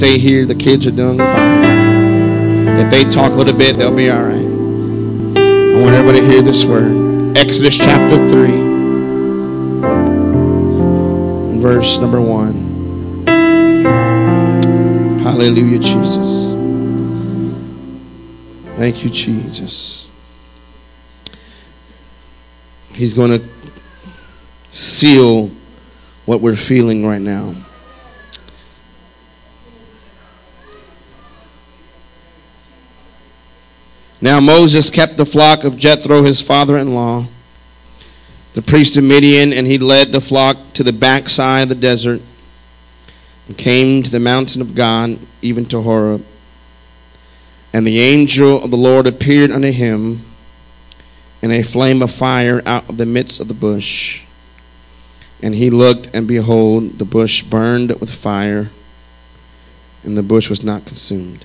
stay here. The kids are doing fine. If they talk a little bit, they'll be all right. I want everybody to hear this word. Exodus chapter 3, verse number 1. Hallelujah, Jesus. Thank you, Jesus. He's going to seal what we're feeling right now. Now Moses kept the flock of Jethro, his father-in-law, the priest of Midian, and he led the flock to the backside of the desert and came to the mountain of God, even to Horeb. And the angel of the Lord appeared unto him in a flame of fire out of the midst of the bush. And he looked, and behold, the bush burned with fire, and the bush was not consumed.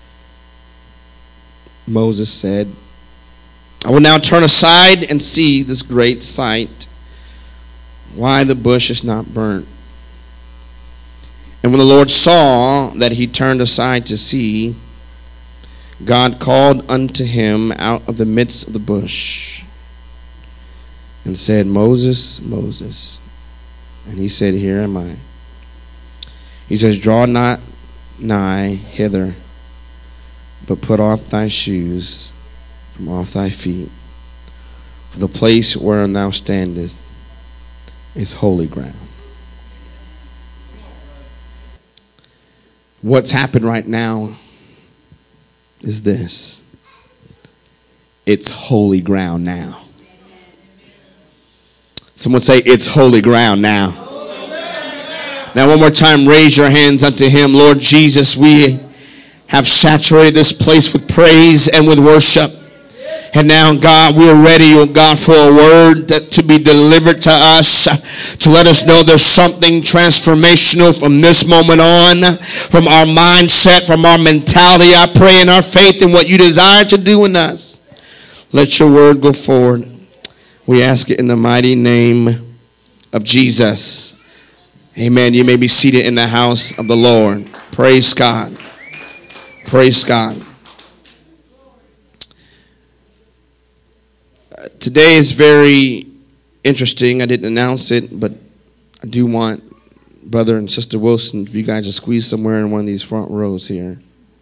Moses said, I will now turn aside and see this great sight, why the bush is not burnt. And when the Lord saw that he turned aside to see, God called unto him out of the midst of the bush and said, Moses, Moses. And he said, Here am I. He says, Draw not nigh hither, but put off thy shoes from off thy feet, for the place wherein thou standest is holy ground. What's happened right now is this. It's holy ground now. Someone say, it's holy ground now. Now one more time, raise your hands unto him. Lord Jesus, we have saturated this place with praise and with worship. And now, God, we are ready, oh God, for a word that to be delivered to us, to let us know there's something transformational from this moment on, from our mindset, from our mentality. I pray in our faith in what you desire to do in us. Let your word go forward. We ask it in the mighty name of Jesus. Amen. You may be seated in the house of the Lord. Praise God. Praise God. Today is very interesting. I didn't announce it, but I do want Brother and Sister Wilson, if you guys are squeezed somewhere in one of these front rows here.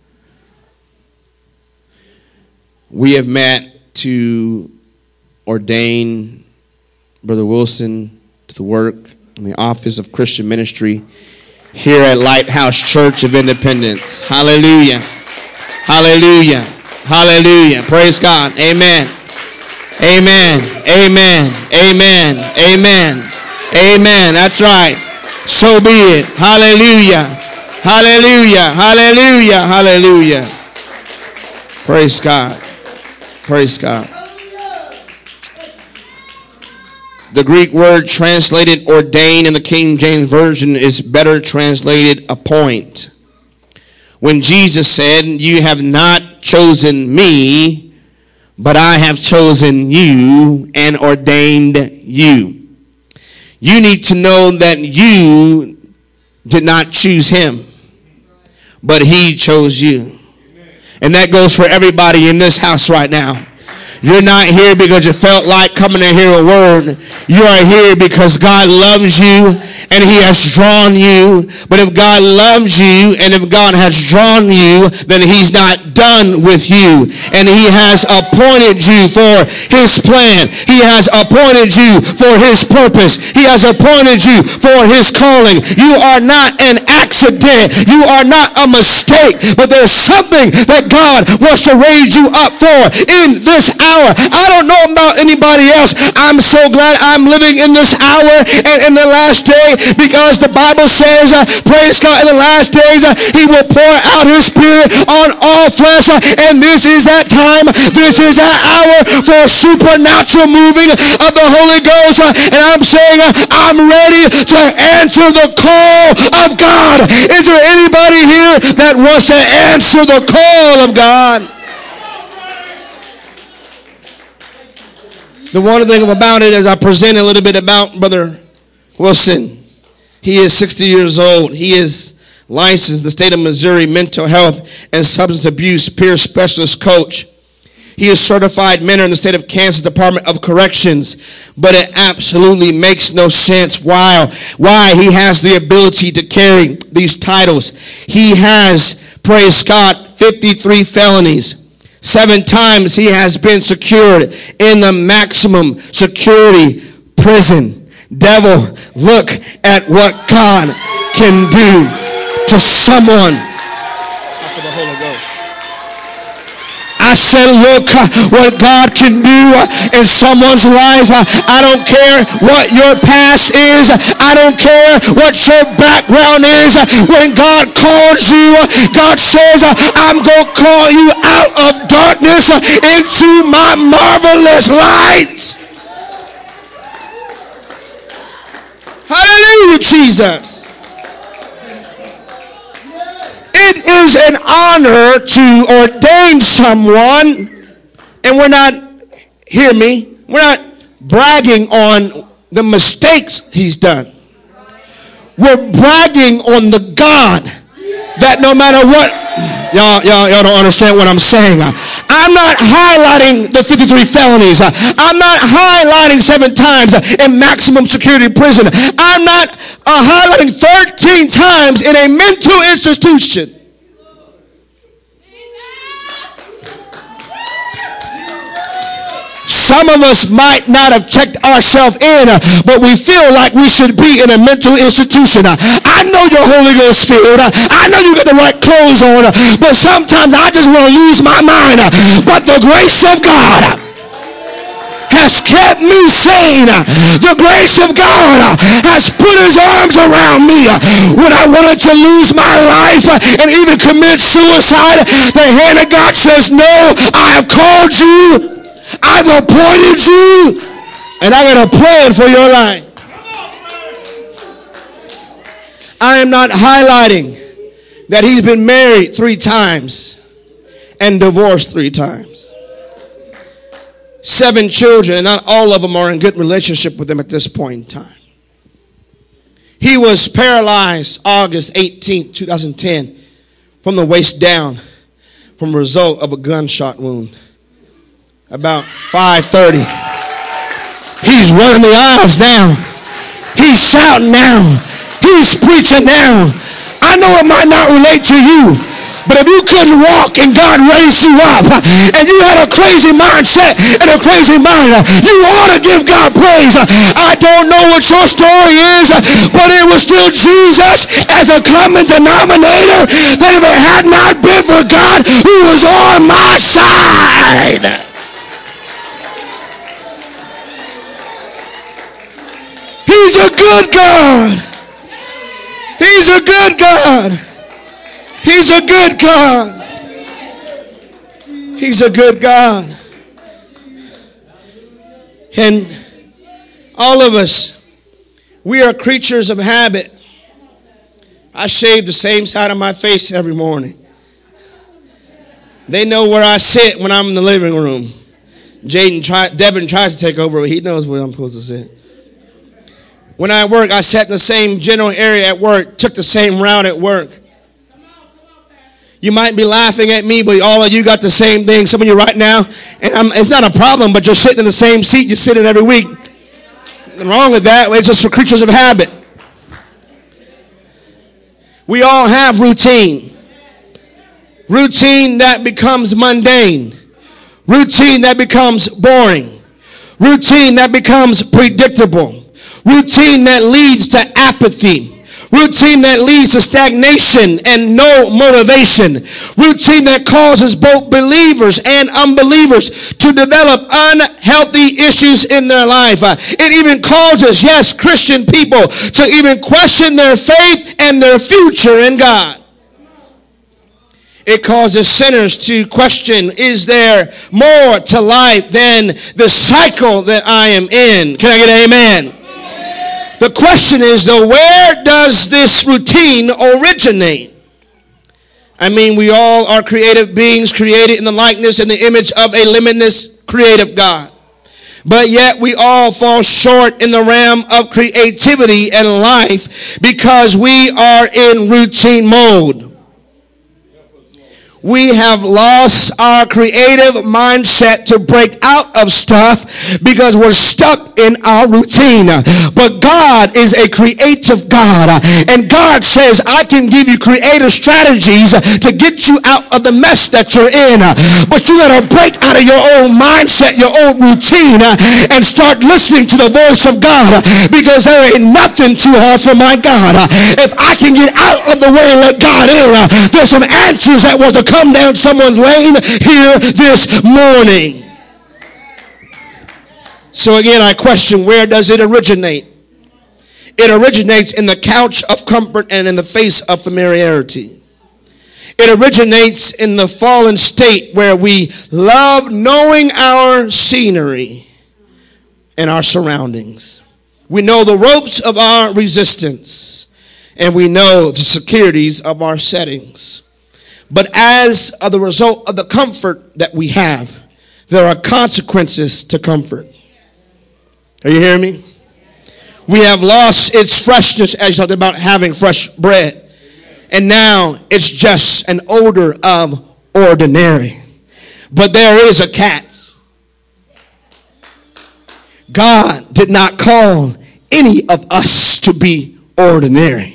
We have met to ordain Brother Wilson to the work in the office of Christian ministry here at Lighthouse Church of Independence. Hallelujah. Hallelujah. Hallelujah. Praise God. Amen. Amen. Amen. Amen. Amen. Amen. That's right. So be it. Hallelujah. Hallelujah. Hallelujah. Hallelujah. Praise God. Praise God. The Greek word translated ordain in the King James Version is better translated appoint. When Jesus said, you have not chosen me, but I have chosen you and ordained you. You need to know that you did not choose him, but he chose you. And that goes for everybody in this house right now. You're not here because you felt like coming to hear a word. You are here because God loves you and he has drawn you. But if God loves you and if God has drawn you, then he's not done with you. And he has appointed you for his plan. He has appointed you for his purpose. He has appointed you for his calling. You are not an accident. You are not a mistake. But there's something that God wants to raise you up for in this hour. I don't know about anybody else. I'm so glad I'm living in this hour and in the last day, because the Bible says, praise God, in the last days, he will pour out his spirit on all flesh. And this is that time. This is that hour for supernatural moving of the Holy Ghost. And I'm saying, I'm ready to answer the call of God. Is there anybody here that wants to answer the call of God? The one thing about it is I present a little bit about Brother Wilson. He is 60 years old. He is licensed in the state of Missouri mental health and substance abuse peer specialist coach. He is certified mentor in the state of Kansas Department of Corrections, but it absolutely makes no sense why he has the ability to carry these titles. He has, praise God, 53 felonies. 7 times he has been secured in the maximum security prison. Devil, look at what God can do to someone. After the Holy Ghost. I said, look what God can do in someone's life. I don't care what your past is. I don't care what your background is. When God calls you, God says, I'm going to call you out of darkness into my marvelous light. Hallelujah, Jesus. It is an honor to ordain someone, and we're not, hear me, we're not bragging on the mistakes he's done. We're bragging on the God that no matter what, y'all don't understand what I'm saying. I'm not highlighting the 53 felonies. I'm not highlighting 7 times in maximum security prison. I'm not highlighting 13 times in a mental institution. Some of us might not have checked ourselves in, but we feel like we should be in a mental institution. I know you're Holy Ghost filled. I know you got the right clothes on, but sometimes I just want to lose my mind. But the grace of God has kept me sane. The grace of God has put his arms around me when I wanted to lose my life and even commit suicide. The hand of God says, no, I have called you. I've appointed you, and I got a plan for your life. I am not highlighting that he's been married 3 times and divorced 3 times. 7 children, and not all of them are in good relationship with them at this point in time. He was paralyzed August 18, 2010 from the waist down from a result of a gunshot wound. About 5:30. He's running the aisles now. He's shouting now. He's preaching now. I know it might not relate to you, but if you couldn't walk and God raised you up and you had a crazy mindset and a crazy mind, you ought to give God praise. I don't know what your story is, but it was still Jesus as a common denominator, that if it had not been for God who was on my side. He's a good God. He's a good God. He's a good God. He's a good God. And all of us, we are creatures of habit. I shave the same side of my face every morning. They know where I sit when I'm in the living room. Devin tries to take over, but he knows where I'm supposed to sit. When I work, I sat in the same general area at work, took the same route at work. You might be laughing at me, but all of you got the same thing. Some of you right now, and it's not a problem, but you're sitting in the same seat you sit in every week. Nothing wrong with that. It's just for creatures of habit. We all have routine. Routine that becomes mundane. Routine that becomes boring. Routine that becomes predictable. Routine that leads to apathy. Routine that leads to stagnation and no motivation. Routine that causes both believers and unbelievers to develop unhealthy issues in their life. It even causes, yes, Christian people to even question their faith and their future in God. It causes sinners to question, is there more to life than the cycle that I am in? Can I get an amen? The question is, though, where does this routine originate? I mean, we all are creative beings created in the likeness and the image of a limitless creative God. But yet we all fall short in the realm of creativity and life because we are in routine mode. We have lost our creative mindset to break out of stuff because we're stuck in our routine. But God is a creative God. And God says, I can give you creative strategies to get you out of the mess that you're in. But you got to break out of your old mindset, your old routine, and start listening to the voice of God. Because there ain't nothing too hard for my God. If I can get out of the way and let God in, there's some answers that was to come down someone's lane here this morning. So again, I question, where does it originate? It originates in the couch of comfort and in the face of familiarity. It originates in the fallen state where we love knowing our scenery and our surroundings. We know the ropes of our resistance, and we know the securities of our settings. But as a result of the comfort that we have, there are consequences to comfort. Are you hearing me? We have lost its freshness, as you talked about having fresh bread. And now it's just an odor of ordinary. But there is a catch. God did not call any of us to be ordinary.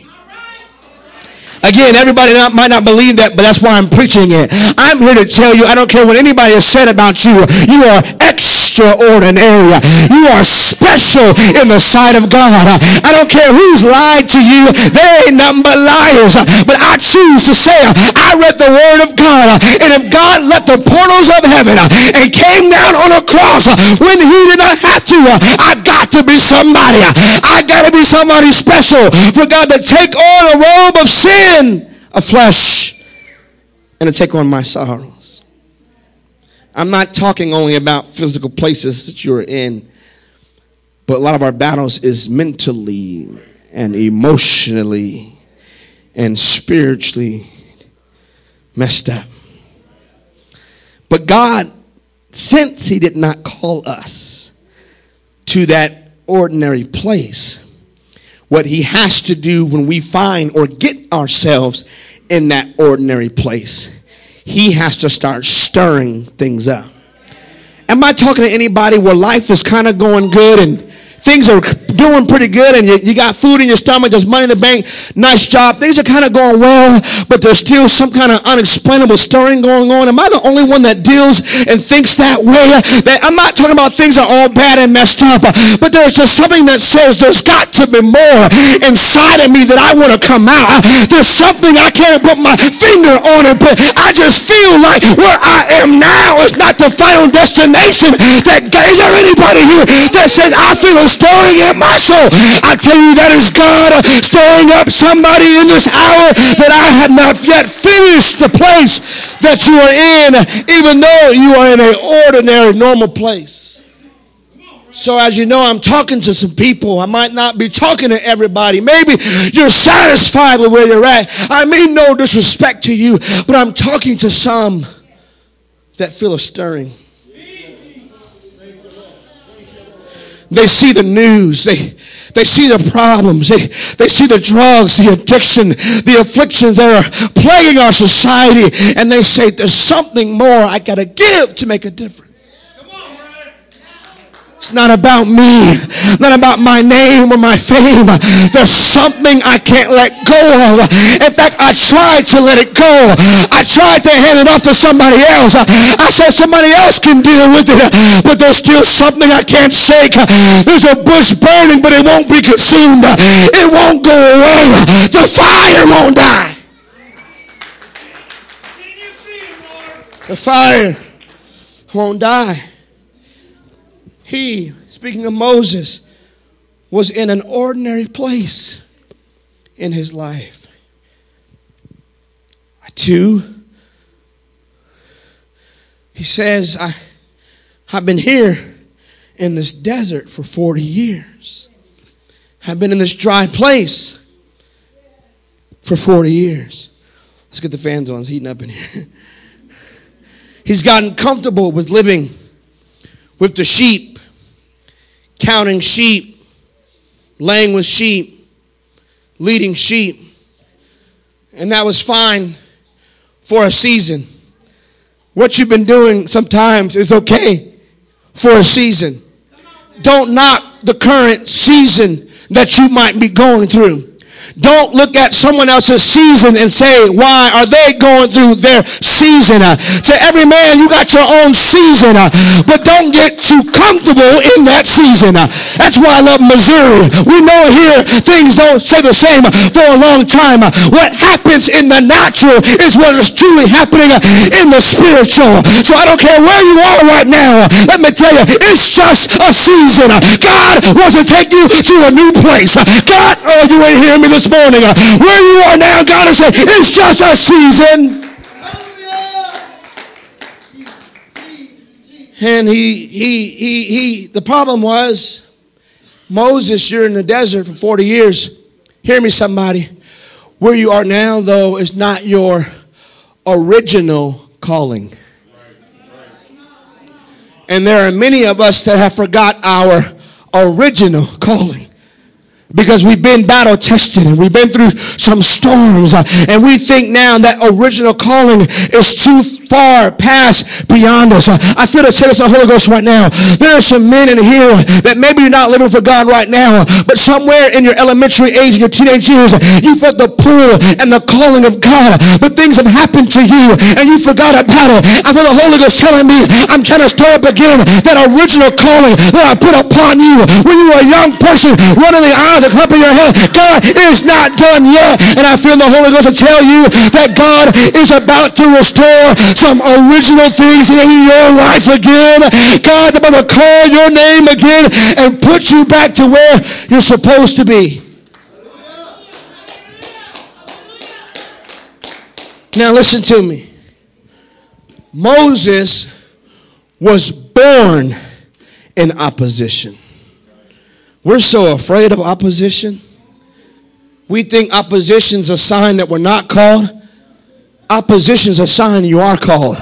Again, everybody might not believe that, but that's why I'm preaching it. I'm here to tell you, I don't care what anybody has said about you. You are extraordinary. You are special in the sight of God. I don't care who's lied to you. They ain't nothing but liars. But I choose to say, I read the word of God. And if God let the portals of heaven and came down on a cross when he did not have to, I got to be somebody. I got to be somebody special for God to take on a robe of sin, of flesh, and to take on my sorrows. I'm not talking only about physical places that you're in, but a lot of our battles is mentally and emotionally and spiritually messed up. But God, since he did not call us to that ordinary place, what he has to do when we find or get ourselves in that ordinary place, he has to start stirring things up. Am I talking to anybody where life is kind of going good and things are doing pretty good and you got food in your stomach, there's money in the bank, nice job, things are kind of going well, but there's still some kind of unexplainable stirring going on? Am I the only one that deals and thinks that way? That I'm not talking about things are all bad and messed up, but there's just something that says there's got to be more inside of me that I want to come out. There's something I can't put my finger on it, but I just feel like where I am now is not the final destination. Is there anybody here that says I feel a stirring in my soul? I tell you, that is God stirring up somebody in this hour that I have not yet finished the place that you are in, even though you are in an ordinary, normal place. So as you know, I'm talking to some people. I might not be talking to everybody. Maybe you're satisfied with where you're at. I mean no disrespect to you, but I'm talking to some that feel a stirring. They see the news. They see the problems. They see the drugs, the addiction, the afflictions that are plaguing our society. And they say, there's something more I got to give to make a difference. It's not about me, not about my name or my fame. There's something I can't let go of. In fact, I tried to let it go. I tried to hand it off to somebody else. I said somebody else can deal with it, but there's still something I can't shake. There's a bush burning, but it won't be consumed. It won't go away. The fire won't die. The fire won't die. He, speaking of Moses, was in an ordinary place in his life. 2, he says, I've been here in this desert for 40 years. I've been in this dry place for 40 years. Let's get the fans on. It's heating up in here. He's gotten comfortable with living with the sheep counting sheep, laying with sheep, leading sheep. And that was fine for a season. What you've been doing sometimes is okay for a season. Don't knock the current season that you might be going through. Don't look at someone else's season and say, why are they going through their season? To every man, you got your own season, but don't get too comfortable in that season. That's why I love Missouri. We know here things don't stay the same for a long time. What happens in the natural is what is truly happening in the spiritual. So I don't care where you are right now. Let me tell you, it's just a season. God wants to take you to a new place. God, oh, you ain't hearing me this morning. Where you are now, God is saying, it's just a season. And the problem was, Moses, you're in the desert for 40 years. Hear me, somebody. Where you are now, though, is not your original calling. And there are many of us that have forgot our original calling. Because we've been battle tested and we've been through some storms, and we think now that original calling is too far past beyond us. I feel to say this in the Holy Ghost right now. There are some men in here that maybe you're not living for God right now, but somewhere in your elementary age, in your teenage years, you felt the pull and the calling of God, but things have happened to you and you forgot about it. I feel the Holy Ghost telling me, I'm trying to stir up again that original calling that I put upon you when you were a young person running the aisles and clapping your hands. God is not done yet, and I feel the Holy Ghost to tell you that God is about to restore some original things in your life again. God's about to call your name again and put you back to where you're supposed to be. Now listen to me. Moses was born in opposition. We're so afraid of opposition. We think opposition's a sign that we're not called. Opposition's a sign you are called.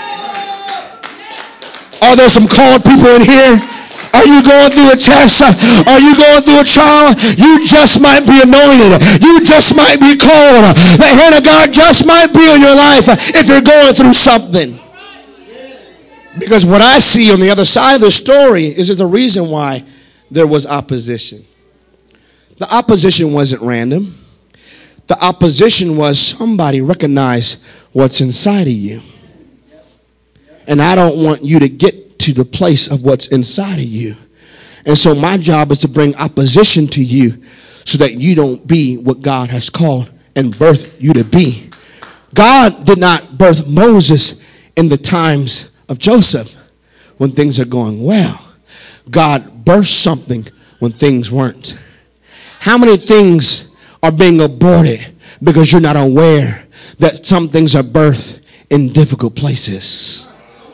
Are there some called people in here? Are you going through a test? Are you going through a trial? You just might be anointed. You just might be called. The hand of God just might be on your life if you're going through something. Because what I see on the other side of the story is there's a reason why there was opposition. The opposition wasn't random. The opposition was somebody recognized what's inside of you. And I don't want you to get to the place of what's inside of you. And so my job is to bring opposition to you so that you don't be what God has called and birthed you to be. God did not birth Moses in the times of Joseph when things are going well. God birthed something when things weren't. How many things are being aborted because you're not aware that some things are birthed in difficult places?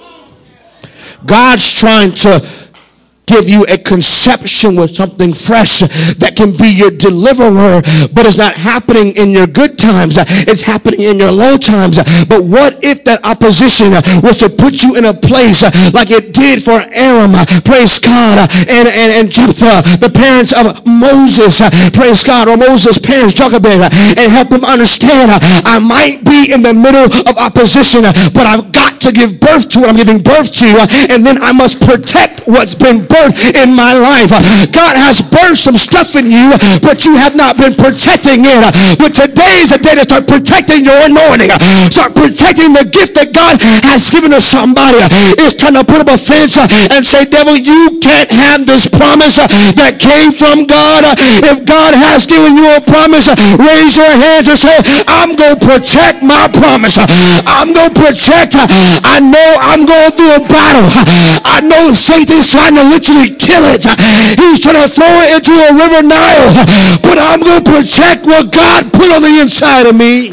God's trying to give you a conception with something fresh that can be your deliverer, but it's not happening in your good times. It's happening in your low times. But what if that opposition was to put you in a place like it did for Aram, praise God, and Jephthah, the parents of Moses, praise God, or Moses' parents, Jochebed, and help him understand, I might be in the middle of opposition, but I've got to give birth to what I'm giving birth to, and then I must protect what's been birthed in my life. God has birthed some stuff in you, but you have not been protecting it. But today is a day to start protecting your anointing. Start protecting the gift that God has given to somebody. It's time to put up a fence and say, devil, you can't have this promise that came from God. If God has given you a promise, raise your hands and say, I'm going to protect my promise. I'm going to protect. I know I'm going through a battle. I know Satan's trying to literally kill it. He's trying to throw it into a river Nile. But I'm going to protect what God put on the inside of me.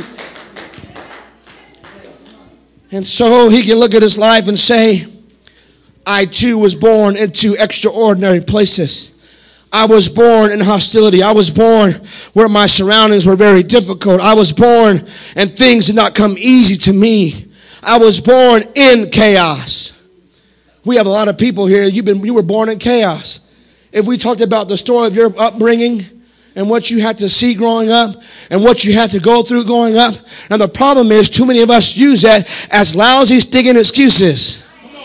And so he can look at his life and say, I too was born into extraordinary places. I was born in hostility. I was born where my surroundings were very difficult. I was born and things did not come easy to me. I was born in chaos. We have a lot of people here. You were born in chaos. if we talked about the story of your upbringing and what you had to see growing up and what you had to go through growing up. And the problem is too many of us use that as lousy, stinking excuses.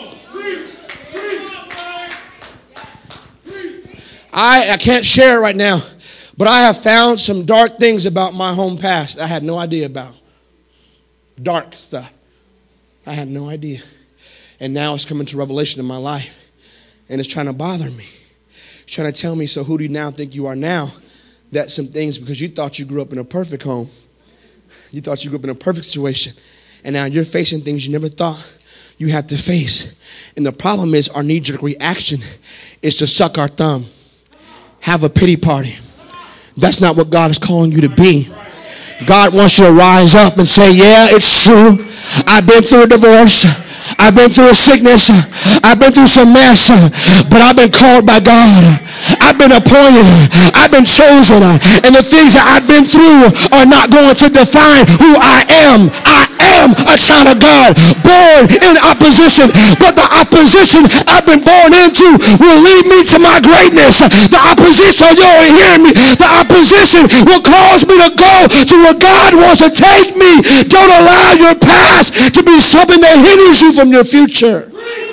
I can't share it right now, but I have found some dark things about my home past I had no idea about. Dark stuff. I had no idea. And now it's coming to revelation in my life. And it's trying to bother me. It's trying to tell me, so who do you now think you are now? That some things, because you thought you grew up in a perfect home. You thought you grew up in a perfect situation. And now you're facing things you never thought you had to face. And the problem is our knee-jerk reaction is to suck our thumb. Have a pity party. That's not what God is calling you to be. God wants you to rise up and say, yeah, it's true. I've been through a divorce. I've been through a sickness. I've been through some mess. But I've been called by God. I've been appointed. I've been chosen. And the things that I've been through are not going to define who I am. I am a child of God, born in opposition. But the opposition I've been born into will lead me to my greatness. The opposition, you don't hear me. The opposition will cause me to go to where God wants to take me. Don't allow your past to be something that hinders you from your future.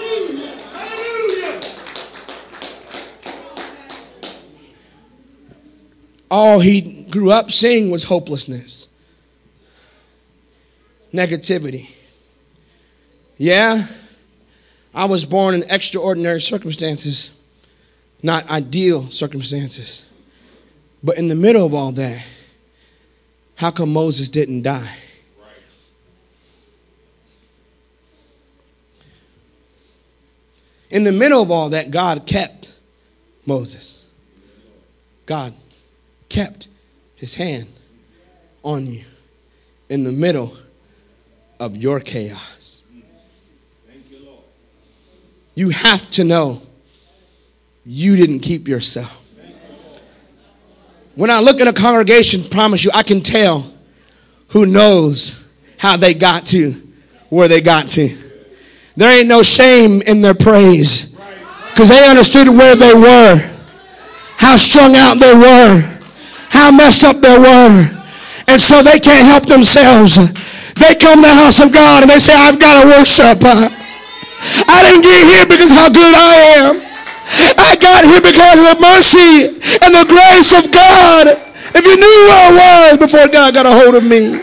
All he grew up seeing was hopelessness, negativity. Yeah, I was born in extraordinary circumstances, not ideal circumstances. But in the middle of all that, how come Moses didn't die? In the middle of all that, God kept Moses. God kept his hand on you in the middle of your chaos. You have to know you didn't keep yourself. When I look at a congregation, promise you, I can tell who knows how they got to where they got to. There ain't no shame in their praise because they understood where they were, how strung out they were, how messed up they were. And so they can't help themselves. They come to the house of God and they say, I've got to worship. I didn't get here because of how good I am. I got here because of the mercy and the grace of God. If you knew where I was before God got a hold of me.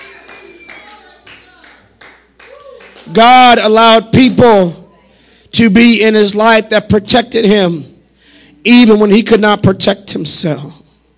God allowed people to be in his life that protected him even when he could not protect himself.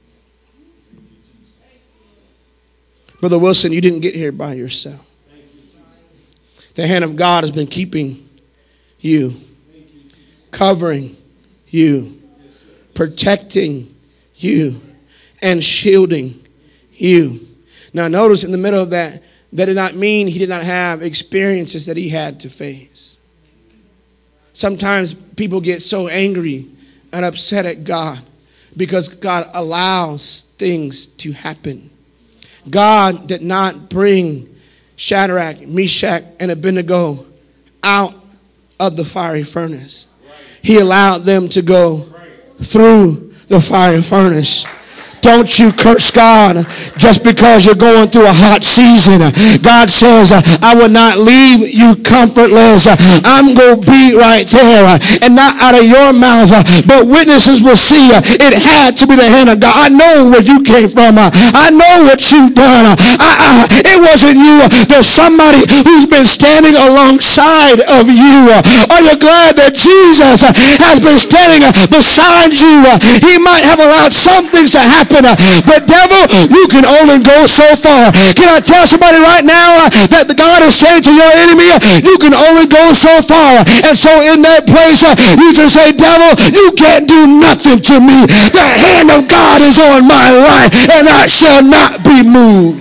Brother Wilson, you didn't get here by yourself. The hand of God has been keeping you, covering you, protecting you, and shielding you. Now notice in the middle of that did not mean he did not have experiences that he had to face. Sometimes people get so angry and upset at God because God allows things to happen. God did not bring Shadrach, Meshach, and Abednego out of the fiery furnace. He allowed them to go through the fiery furnace. Don't you curse God just because you're going through a hot season. God says, I will not leave you comfortless. I'm going to be right there. And not out of your mouth, but witnesses will see it had to be the hand of God. I know where you came from. I know what you've done. It wasn't you. There's somebody who's been standing alongside of you. Are you glad that Jesus has been standing beside you? He might have allowed some things to happen. But devil, you can only go so far. Can I tell somebody right now that God is saying to your enemy, you can only go so far. And so in that place, you just say, devil, you can't do nothing to me. The hand of God is on my life, and I shall not be moved.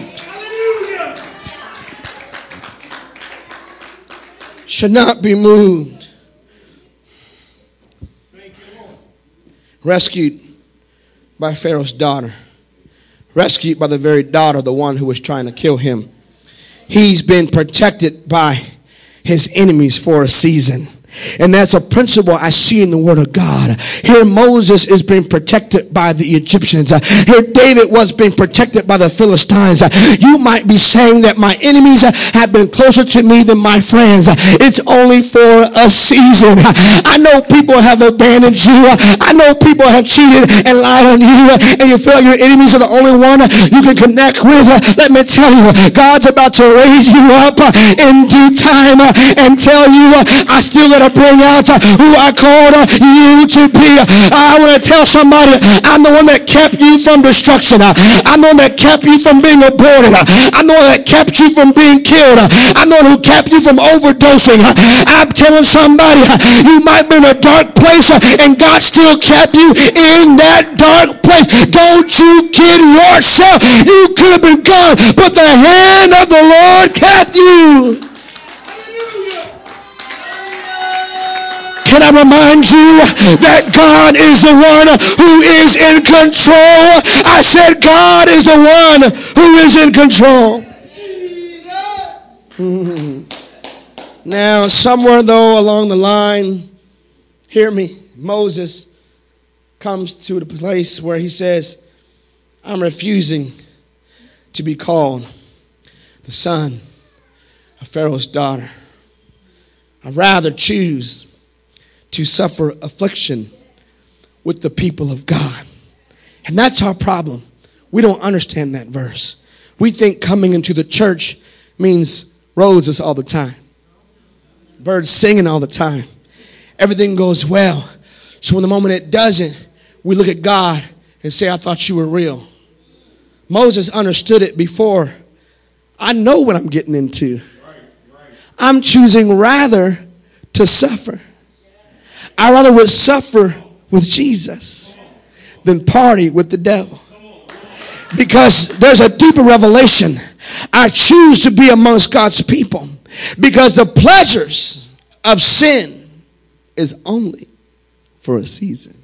Should not be moved. Rescued by Pharaoh's daughter. Rescued by the very daughter, the one who was trying to kill him. He's been protected by his enemies for a season. And that's a principle I see in the Word of God. Here Moses is being protected by the Egyptians. Here David was being protected by the Philistines. You might be saying that my enemies have been closer to me than my friends. It's only for a season. I know people have abandoned you. I know people have cheated and lied on you. And you feel like your enemies are the only one you can connect with. Let me tell you, God's about to raise you up in due time and tell you, I still got to bring out who I called you to be. I want to tell somebody, I'm the one that kept you from destruction. I'm the one that kept you from being aborted. I'm the one that kept you from being killed. I'm the one who kept you from overdosing. I'm telling somebody, you might be in a dark place and God still kept you in that dark place. Don't you kid yourself. You could have been gone, but the hand of the Lord kept you. Can I remind you that God is the one who is in control? I said God is the one who is in control. Now, somewhere though along the line, hear me, Moses comes to the place where he says, I'm refusing to be called the son of Pharaoh's daughter. I'd rather choose to suffer affliction with the people of God. And that's our problem. We don't understand that verse. We think coming into the church means roses all the time, birds singing all the time, everything goes well. So in the moment it doesn't, we look at God and say, I thought you were real. Moses understood it before. I know what I'm getting into. I'm choosing rather to suffer. I rather would suffer with Jesus than party with the devil. Because there's a deeper revelation. I choose to be amongst God's people because the pleasures of sin is only for a season.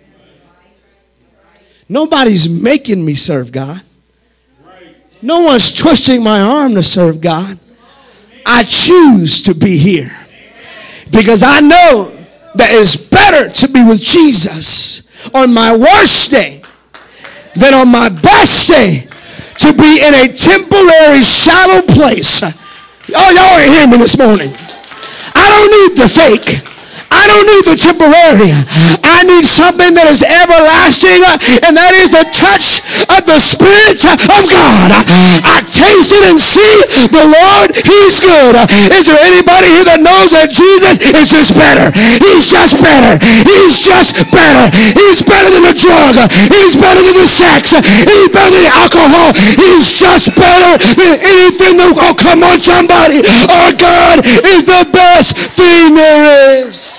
Nobody's making me serve God. No one's twisting my arm to serve God. I choose to be here because I know that it's better to be with Jesus on my worst day than on my best day to be in a temporary shallow place. Oh, y'all ain't hearing me this morning. I don't need the fake. I don't need the temporary. I need something that is everlasting, and that is the touch of the Spirit of God. I tasted and see the Lord, He's good. Is there anybody here that knows that Jesus is just better? He's just better. He's just better. He's better than the drug. He's better than the sex. He's better than the alcohol. He's just better than anything that, oh, come on, somebody. Our God is the best thing there is.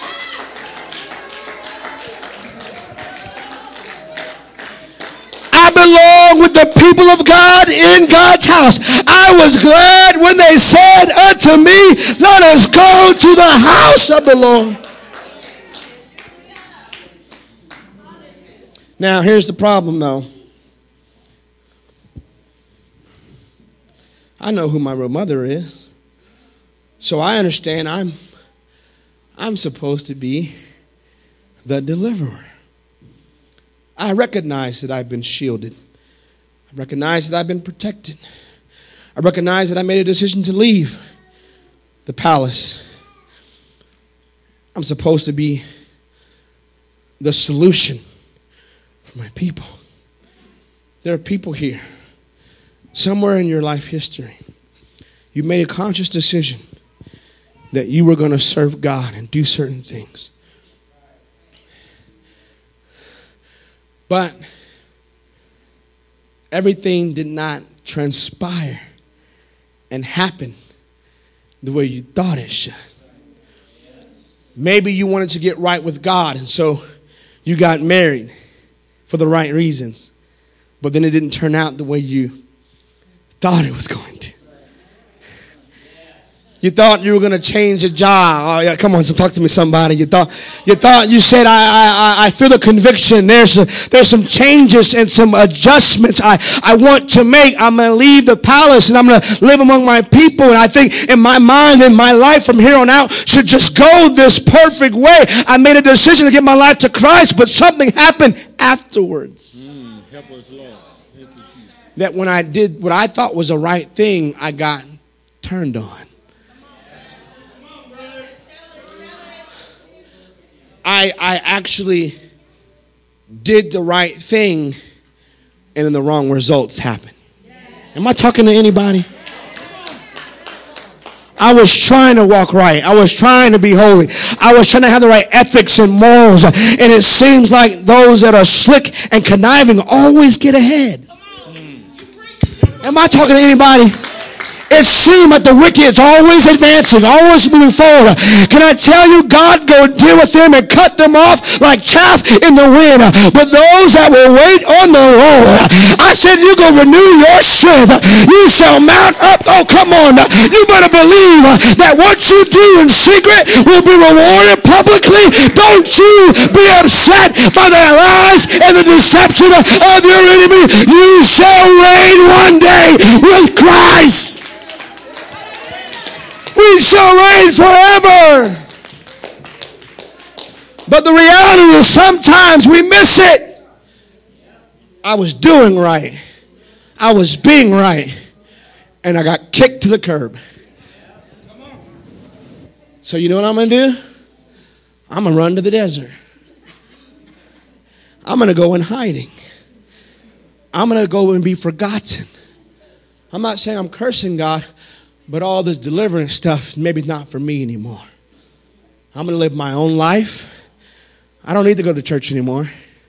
I belong with the people of God in God's house. I was glad when they said unto me, let us go to the house of the Lord. Now, here's the problem, though. I know who my real mother is. So I understand I'm supposed to be the deliverer. I recognize that I've been shielded. I recognize that I've been protected. I recognize that I made a decision to leave the palace. I'm supposed to be the solution for my people. There are people here, somewhere in your life history, you made a conscious decision that you were going to serve God and do certain things. But everything did not transpire and happen the way you thought it should. Maybe you wanted to get right with God, and so you got married for the right reasons. But then it didn't turn out the way you thought it was going to. You thought you were going to change a job. Oh, yeah, come on, talk to me, somebody. You said, I feel the conviction. There's some changes and some adjustments I want to make. I'm going to leave the palace and I'm going to live among my people. And I think in my mind, in my life from here on out should just go this perfect way. I made a decision to give my life to Christ, but something happened afterwards. Help us, Lord. Thank you, Jesus. That when I did what I thought was the right thing, I got turned on. I actually did the right thing, and then the wrong results happened. Am I talking to anybody? I was trying to walk right. I was trying to be holy. I was trying to have the right ethics and morals. And it seems like those that are slick and conniving always get ahead. Am I talking to anybody? It seemed like the wicked is always advancing, always moving forward. Can I tell you, God go deal with them and cut them off like chaff in the wind. But those that will wait on the Lord, I said, you go renew your strength. You shall mount up. Oh, come on. You better believe that what you do in secret will be rewarded publicly. Don't you be upset by the lies and the deception of your enemy. You shall reign one day with Christ. We shall reign forever. But the reality is sometimes we miss it. I was doing right. I was being right. And I got kicked to the curb. So you know what I'm going to do? I'm going to run to the desert. I'm going to go in hiding. I'm going to go and be forgotten. I'm not saying I'm cursing God. But all this deliverance stuff, maybe not for me anymore. I'm going to live my own life. I don't need to go to church anymore.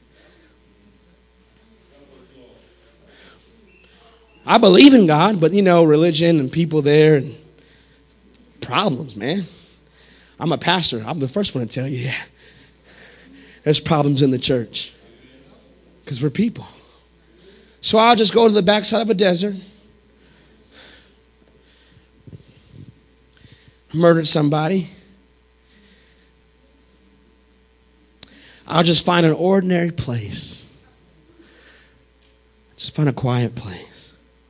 I believe in God, but religion and people there and problems, man. I'm a pastor. I'm the first one to tell you, there's problems in the church because we're people. So I'll just go to the backside of a desert. Murdered somebody. I'll just find an ordinary place. Just find a quiet place.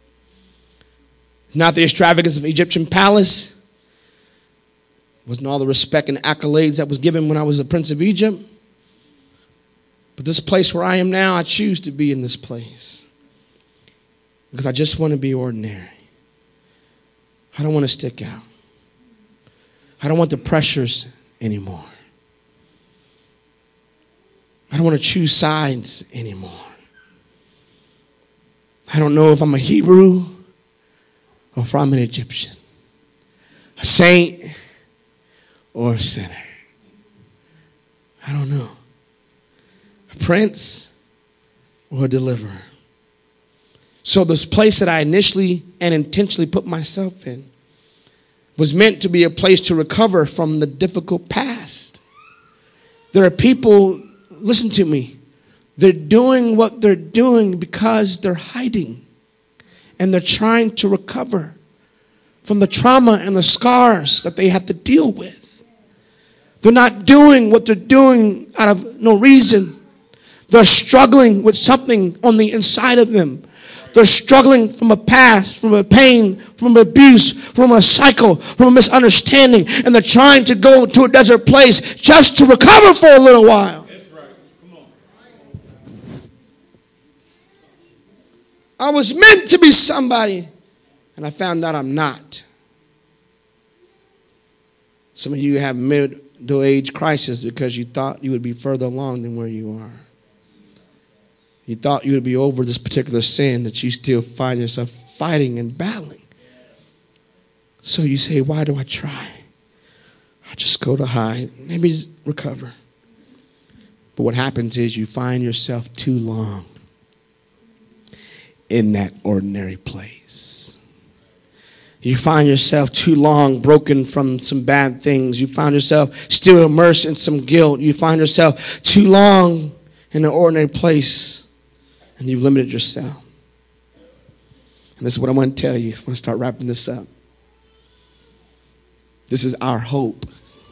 Not the extravagance of Egyptian palace. Wasn't all the respect and accolades that was given when I was the Prince of Egypt. But this place where I am now, I choose to be in this place. Because I just want to be ordinary. I don't want to stick out. I don't want the pressures anymore. I don't want to choose sides anymore. I don't know if I'm a Hebrew or if I'm an Egyptian, a saint or a sinner. I don't know. A prince or a deliverer. So this place that I initially and intentionally put myself in was meant to be a place to recover from the difficult past. There are people, listen to me, they're doing what they're doing because they're hiding. And they're trying to recover from the trauma and the scars that they have to deal with. They're not doing what they're doing out of no reason. They're struggling with something on the inside of them. They're struggling from a past, from a pain, from abuse, from a cycle, from a misunderstanding. And they're trying to go to a desert place just to recover for a little while. That's right. Come on. I was meant to be somebody, and I found out I'm not. Some of you have middle-age crisis because you thought you would be further along than where you are. You thought you would be over this particular sin that you still find yourself fighting and battling. So you say, why do I try? I just go to hide, maybe recover. But what happens is you find yourself too long in that ordinary place. You find yourself too long broken from some bad things. You find yourself still immersed in some guilt. You find yourself too long in an ordinary place. And you've limited yourself. And this is what I want to tell you. I want to start wrapping this up. This is our hope.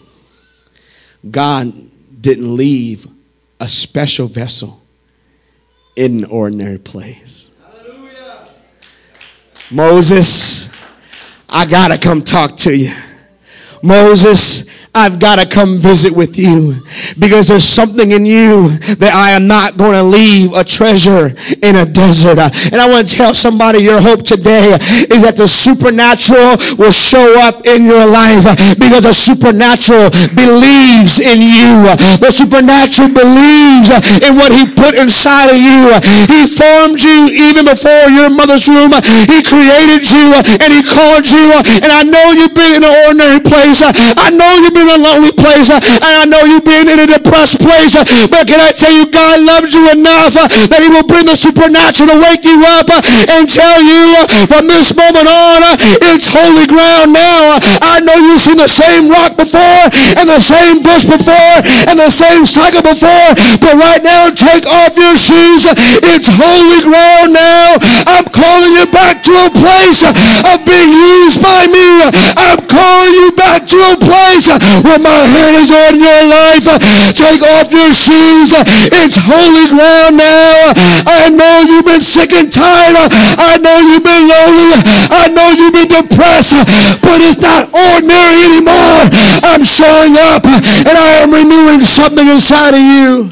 God didn't leave a special vessel in an ordinary place. Hallelujah. Moses, I gotta come talk to you. Moses, I've got to come visit with you because there's something in you that I am not going to leave a treasure in a desert. And I want to tell somebody your hope today is that the supernatural will show up in your life because the supernatural believes in you. The supernatural believes in what he put inside of you. He formed you even before your mother's womb. He created you and he called you. And I know you've been in an ordinary place. I know you've been in a lonely place, and I know you've been in a depressed place, but can I tell you, God loves you enough that he will bring the supernatural to wake you up and tell you from this moment on, it's holy ground now. I know you've seen the same rock before, and the same bush before, and the same cycle before, but right now, take off your shoes. It's holy ground now. I'm calling you back to a place of being used by me. I'm calling you back to a place where my hand is on your life. Take off your shoes. It's holy ground now. I know you've been sick and tired. I know you've been lonely. I know you've been depressed, but it's not ordinary anymore. I'm showing up and I am renewing something inside of you.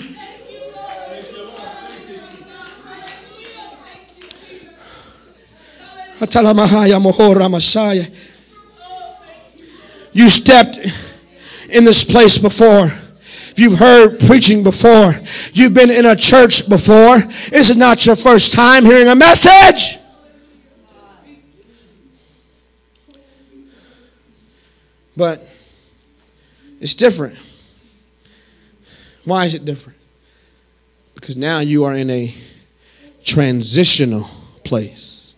You stepped in this place before. If you've heard preaching before, you've been in a church before, this is not your first time hearing a message. But it's different. Why is it different? Because now you are in a transitional place.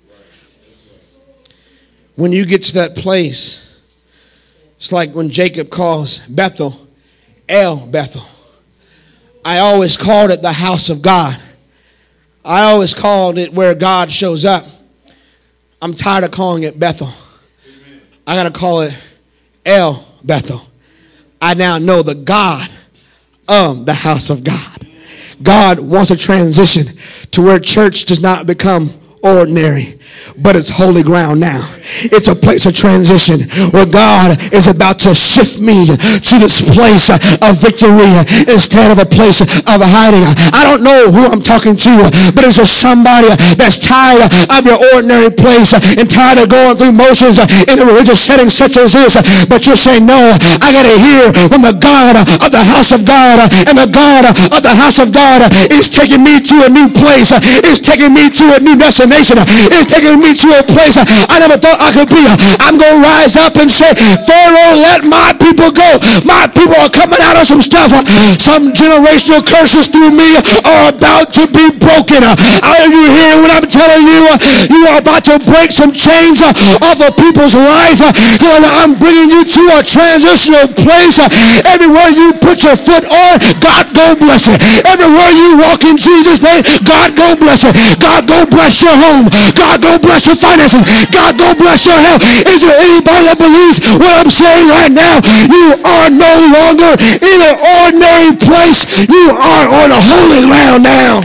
When you get to that place, it's like when Jacob calls Bethel, El Bethel. I always called it the house of God. I always called it where God shows up. I'm tired of calling it Bethel. I got to call it El Bethel. I now know the God of the house of God. God wants a transition to where church does not become ordinary, but it's holy ground now. It's a place of transition where God is about to shift me to this place of victory instead of a place of hiding. I don't know who I'm talking to, but it's just somebody that's tired of your ordinary place and tired of going through motions in a religious setting such as this. But you're saying, no, I got to hear from the God of the house of God, and the God of the house of God is taking me to a new place. It's taking me to a new destination. It's taking me to a place I never thought I could be. I'm going to rise up and say, Pharaoh, let my people go. My people are coming out of some stuff. Some generational curses through me are about to be broken. Are you hearing what I'm telling you? You are about to break some chains off of people's life. I'm bringing you to a transitional place. Everywhere you put your foot on, God go bless it. Everywhere you walk in Jesus' name, God go bless it. God go bless your home. God go bless your finances. God go bless your health. Is there anybody that believes what I'm saying right now? You are no longer in an ordinary place. You are on a holy ground now.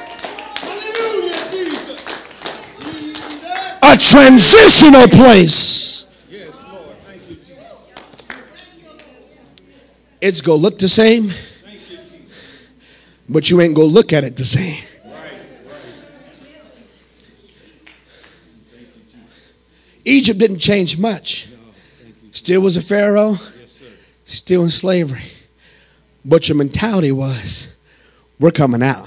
A transitional place. It's going to look the same, but you ain't going to look at it the same. Egypt didn't change much. Still was a Pharaoh, still in slavery. But your mentality was, we're coming out.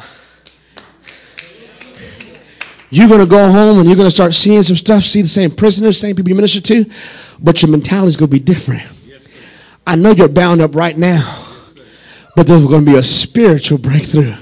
You're going to go home and you're going to start seeing some stuff, see the same prisoners, same people you minister to, but your mentality is going to be different. I know you're bound up right now, but there's going to be a spiritual breakthrough.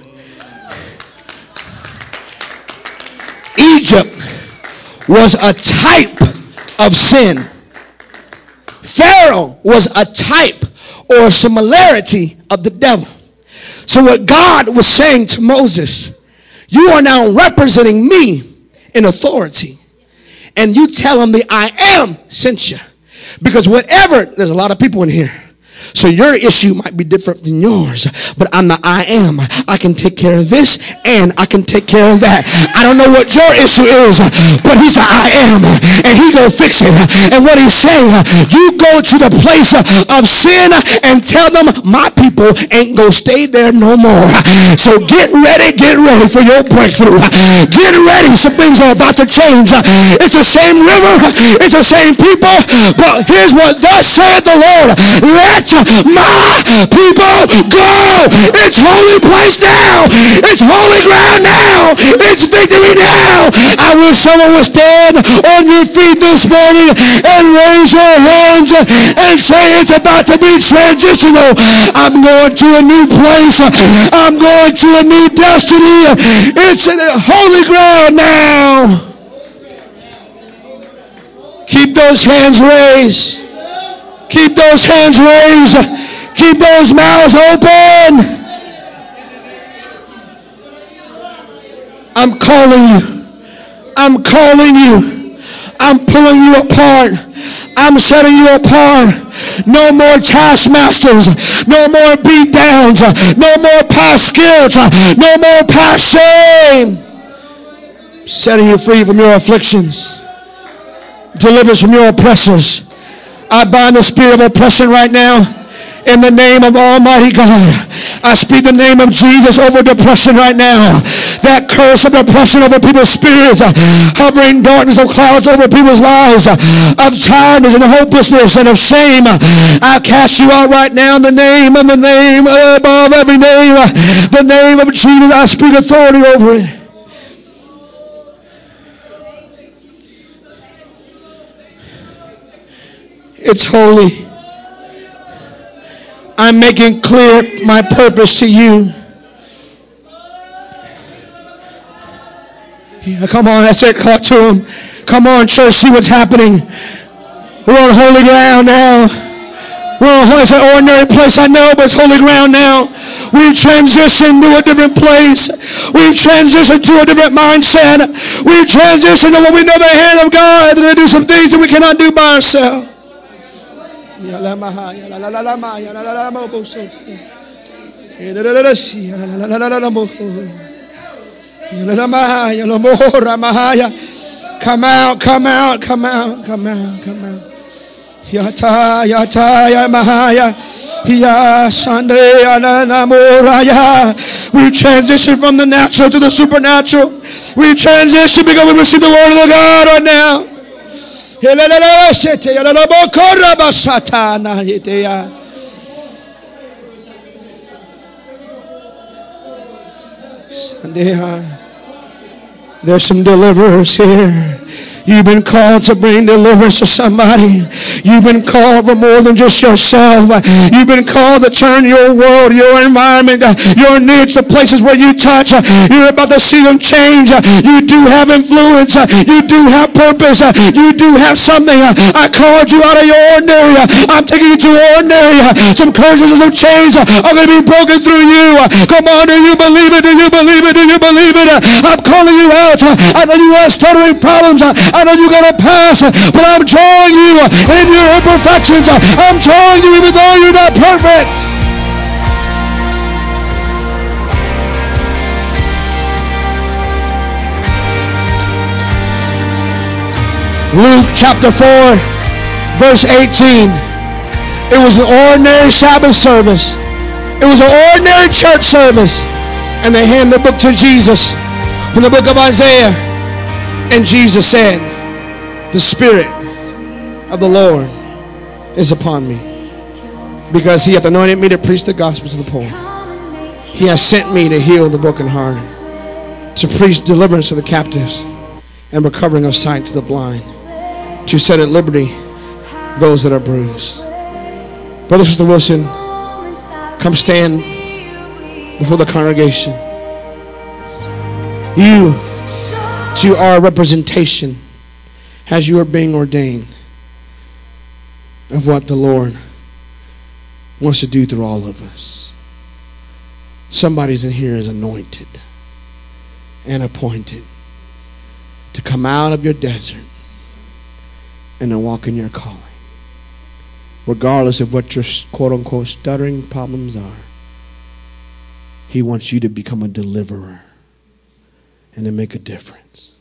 Egypt was a type of sin. Pharaoh was a type or a similarity of the devil. So what God was saying to Moses, you are now representing me in authority. And you tell him the I am sent you. Because whatever, there's a lot of people in here. So your issue might be different than yours, but I'm the I am. I can take care of this and I can take care of that. I don't know what your issue is, but he's the I am, and he go fix it. And what he's saying, you go to the place of sin and tell them my people ain't gonna stay there no more. So get ready for your breakthrough. Get ready, some things are about to change. It's the same river, it's the same people, but here's what thus saith the Lord. Let my people go. It's holy place now. It's holy ground now. It's victory now. I wish someone would stand on your feet this morning and raise your hands and say it's about to be transitional. I'm going to a new place. I'm going to a new destiny. It's holy ground now. Keep those hands raised. Keep those hands raised. Keep those mouths open. I'm calling you. I'm calling you. I'm pulling you apart. I'm setting you apart. No more taskmasters. No more beat downs. No more past guilt. No more past shame. Setting you free from your afflictions. Deliverance from your oppressors. I bind the spirit of oppression right now in the name of Almighty God. I speak the name of Jesus over depression right now. That curse of depression over people's spirits, hovering darkness of clouds over people's lives, of tiredness and hopelessness and of shame. I cast you out right now in the name above every name, the name of Jesus. I speak authority over it. It's holy. I'm making clear my purpose to you. Yeah, come on, that's it. Call to him. Come on, church, see what's happening. We're on holy ground now. It's an ordinary place, I know, but it's holy ground now. We've transitioned to a different place. We've transitioned to a different mindset. We've transitioned to what we know the hand of God to do some things that we cannot do by ourselves. Come out, come out, come out, come out, come out. Yata, yata, yamahaya. Ya Sunday, anamoraya. We transition from the natural to the supernatural. We transition because we receive the word of the God right now. There's some deliverers here. You've been called to bring deliverance to somebody. You've been called for more than just yourself. You've been called to turn your world, your environment, your niche, the places where you touch. You're about to see them change. You do have influence. You do have purpose. You do have something. I called you out of your ordinary. I'm taking you to ordinary. Some curses and some chains are going to be broken through you. Come on, do you believe it? Do you believe it? Do you believe it? I'm calling you out. I know you have stuttering problems. I know you got to pass, but I'm drawing you in your imperfections. I'm drawing you even though you're not perfect. Luke chapter 4, verse 18. It was an ordinary Sabbath service. It was an ordinary church service. And they handed the book to Jesus from the book of Isaiah. And Jesus said, the Spirit of the Lord is upon me, because he hath anointed me to preach the gospel to the poor. He has sent me to heal the brokenhearted, to preach deliverance to the captives, and recovering of sight to the blind, to set at liberty those that are bruised. Brother, Sister Wilson, come stand before the congregation. You are a representation, as you are being ordained, of what the Lord wants to do through all of us. Somebody's in here is anointed and appointed to come out of your desert and to walk in your calling. regardless of what your quote-unquote stuttering problems are. He wants you to become a deliverer and to make a difference.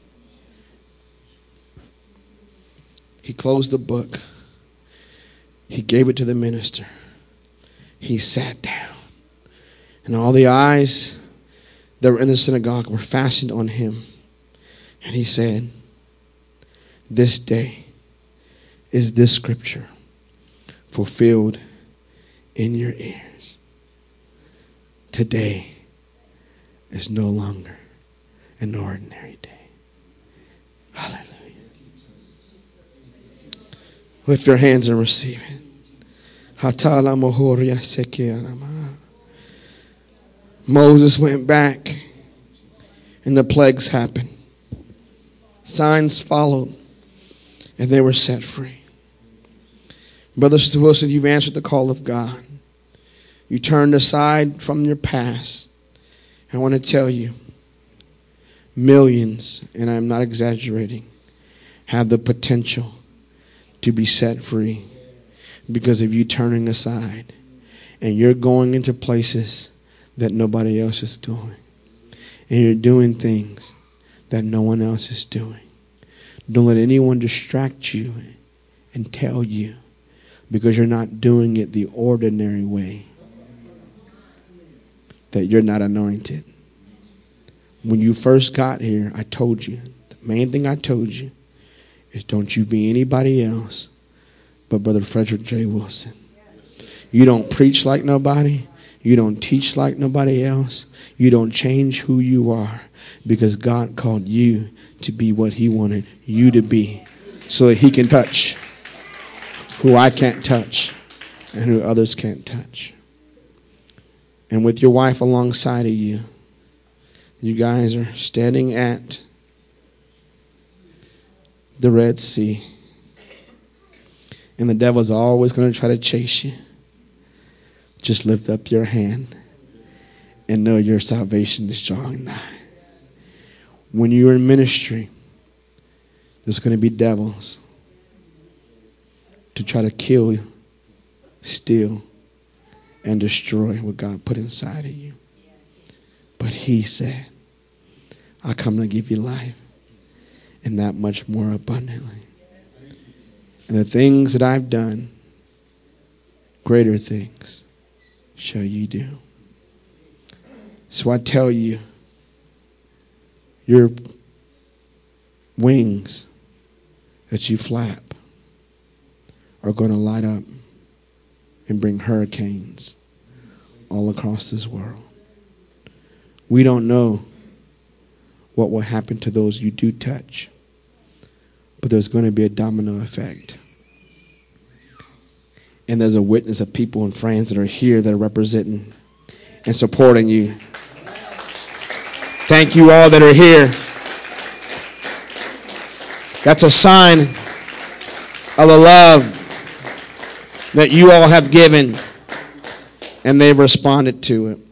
He closed the book. He gave it to the minister. He sat down. And all the eyes that were in the synagogue were fastened on him. And he said, this day is this scripture fulfilled in your ears. Today is no longer an ordinary day. Hallelujah. Lift your hands and receive it. Moses went back and the plagues happened. Signs followed and they were set free. Brother Sister Wilson, you've answered the call of God. You turned aside from your past. I want to tell you, millions, and I'm not exaggerating, have the potential to be set free because of you turning aside. And you're going into places that nobody else is doing. And you're doing things that no one else is doing. Don't let anyone distract you and tell you because you're not doing it the ordinary way that you're not anointed. When you first got here, I told you, the main thing I told you is don't you be anybody else but Brother Frederick J. Wilson. You don't preach like nobody. You don't teach like nobody else. You don't change who you are because God called you to be what he wanted you to be so that he can touch who I can't touch and who others can't touch. And with your wife alongside of you, you guys are standing at the Red Sea. And the devil's always going to try to chase you. Just lift up your hand and know your salvation is drawing nigh. When you're in ministry, there's going to be devils to try to kill you, steal, and destroy what God put inside of you. But he said, I come to give you life and that much more abundantly. And the things that I've done, greater things shall you do. So I tell you, your wings that you flap are going to light up and bring hurricanes all across this world. We don't know what will happen to those you do touch, but there's going to be a domino effect. And there's a witness of people and friends that are here that are representing and supporting you. Thank you all that are here. That's a sign of the love that you all have given, and they've responded to it.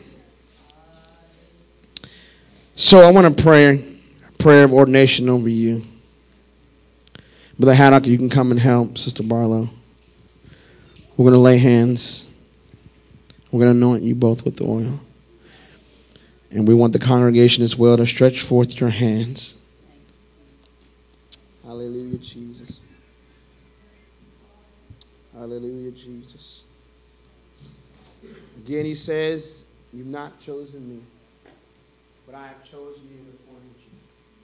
So I want to pray a prayer of ordination over you. Brother Haddock, you can come and help Sister Barlow. We're going to lay hands. We're going to anoint you both with the oil. And we want the congregation as well to stretch forth your hands. Hallelujah, Jesus. Hallelujah, Jesus. Again, he says, you've not chosen me, but I have chosen you and appointed you.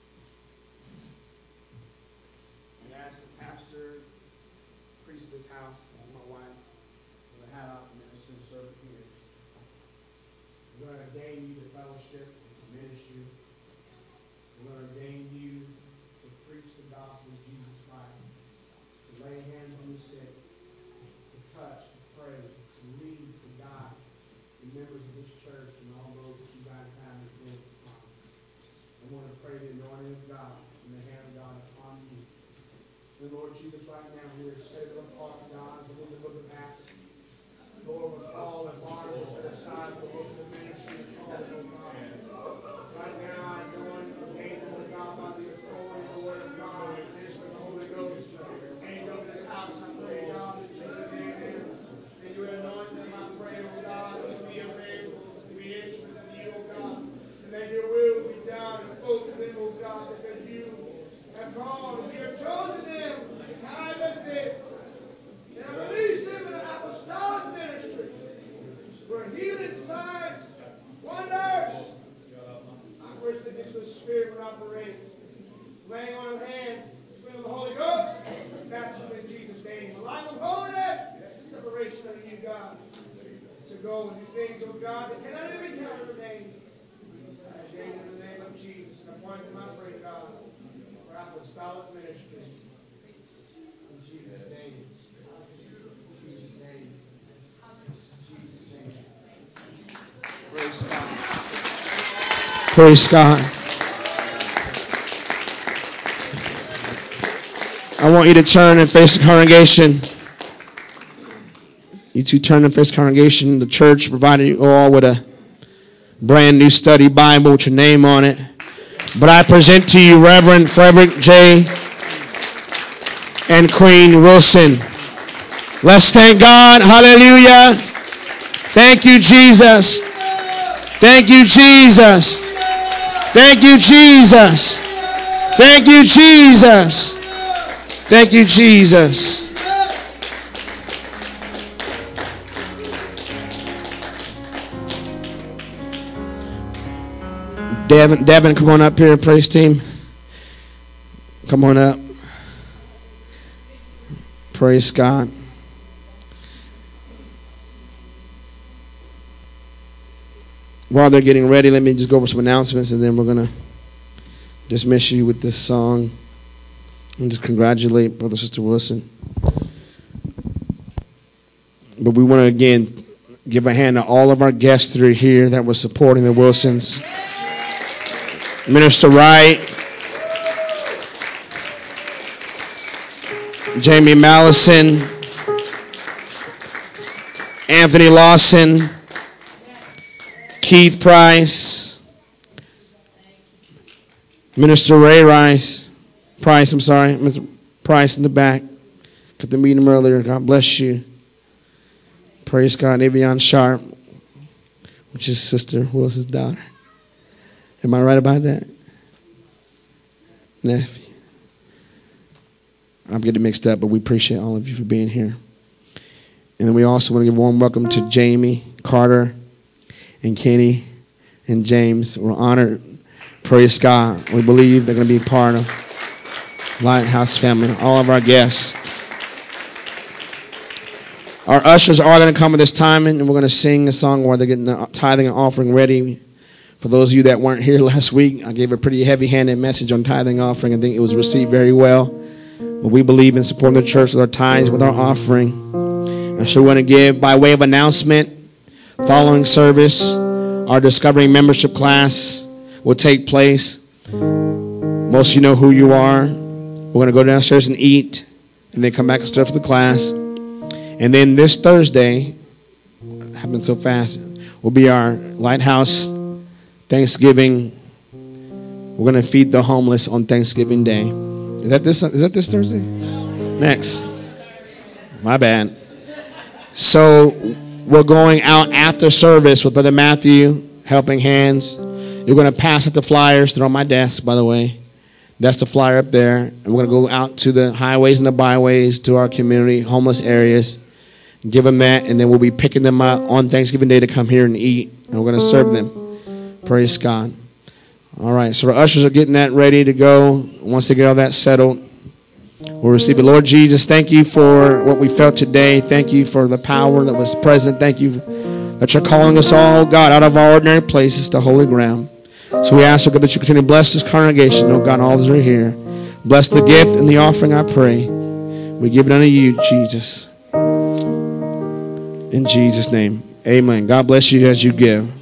And as the pastor, priest of this house, and my wife, will have out minister and serve here, we're going to ordain you to fellowship and to ministry. We're going to ordain you to preach the gospel of Jesus Christ, to lay hands on the sick, to touch, to pray, to lead, to guide the members of this church and all those that you guys have in the promise. I want to pray the anointing of God and the hand of God upon you. And Lord Jesus, right now we are set apart, God, to look at the book of Acts. Lord, with Paul and Barnabas set aside the book of the ministry of Paul, oh God. Right now I anoint the angel of God by the authority of the word of God and the ministry of the Holy Ghost. Angel of this house, I pray, God, that you would be go and do things, oh God, that cannot even count your name. I ordain in the name of Jesus and appoint them, I pray, God, for apostolic ministry. In Jesus' name. In Jesus' name. In Jesus' name. Praise God. Praise God. I want you to turn and face the congregation. You two turn and face the congregation. The church provided you all with a brand new study Bible with your name on it. But I present to you Reverend Frederick J. and Queen Wilson. Let's thank God. Hallelujah. Thank you, Jesus. Thank you, Jesus. Thank you, Jesus. Thank you, Jesus. Thank you, Jesus. Devin, come on up here, praise team. Come on up. Praise God. While they're getting ready, let me just go over some announcements, and then we're going to dismiss you with this song. And just congratulate Brother Sister Wilson. But we want to again give a hand to all of our guests that are here that were supporting the Wilsons. Minister Wright, Jamie Mallison, Anthony Lawson, Keith Price, Minister Ray Price, Mr. Price in the back. Got to meet him earlier. God bless you. Praise God. Avion Sharp, which is Sister Wilson's daughter. Am I right about that? Nephew. I'm getting mixed up, but we appreciate all of you for being here. And then we also want to give a warm welcome to Jamie, Carter, and Kenny, and James. We're honored. Praise God. We believe they're going to be part of Lighthouse family, all of our guests. Our ushers are going to come at this time, and we're going to sing a song while they're getting the tithing and offering ready. For those of you that weren't here last week, I gave a pretty heavy-handed message on tithing and offering. I think it was received very well. But we believe in supporting the church with our tithes, with our offering. And so we want to give, by way of announcement, following service, our Discovering Membership class will take place. Most of you know who you are. We're going to go downstairs and eat, and then come back and start for the class. And then this Thursday, it happened so fast, will be our Lighthouse Thanksgiving. We're going to feed the homeless on Thanksgiving Day. Is that this Thursday? Next. My bad. So we're going out after service with Brother Matthew, Helping Hands. You're going to pass up the flyers. They're on my desk, by the way. That's the flyer up there. And we're going to go out to the highways and the byways, to our community, homeless areas, give them that, and then we'll be picking them up on Thanksgiving Day to come here and eat. And we're going to serve them. Praise God. All right, so our ushers are getting that ready to go. Once they get all that settled, we'll receive it. Lord Jesus, thank you for what we felt today. Thank you for the power that was present. Thank you that you're calling us all, God, out of our ordinary places to holy ground. So we ask, oh God, that you continue to bless this congregation, oh God, all those who are here. Bless the gift and the offering, I pray. We give it unto you, Jesus. In Jesus' name, amen. God bless you as you give.